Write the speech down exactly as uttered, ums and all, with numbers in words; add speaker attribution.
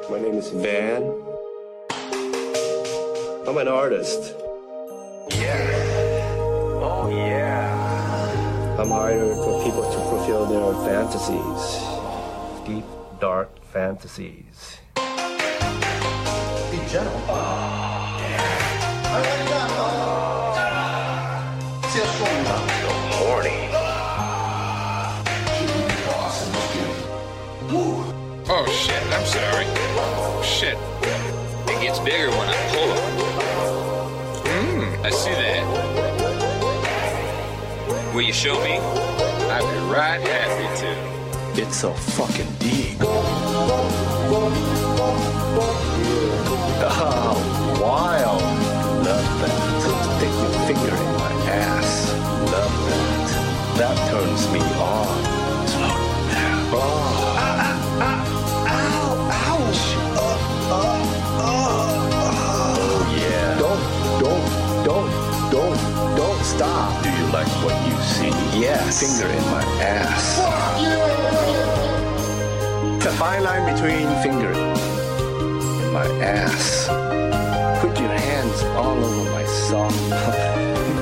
Speaker 1: My name is Van. I'm an artist.
Speaker 2: Yeah. Oh, yeah.
Speaker 1: I'm hired for people to fulfill their fantasies. Deep, dark fantasies.
Speaker 3: Be gentle. Oh, yeah.
Speaker 2: So horny.
Speaker 4: Oh shit, I'm sorry. Shit. It gets bigger when I pull it. Mmm, I see that. Will you show me? I'd be right happy to.
Speaker 1: It's so fucking deep. Oh, wild. Love that. Stick your finger in my ass. Love that. That turns me on. Slow down. Oh. Don't, don't, don't stop. Do you like what you see? Yes. Finger in my ass. The fine line between finger in my ass. Put your hands all over my sock.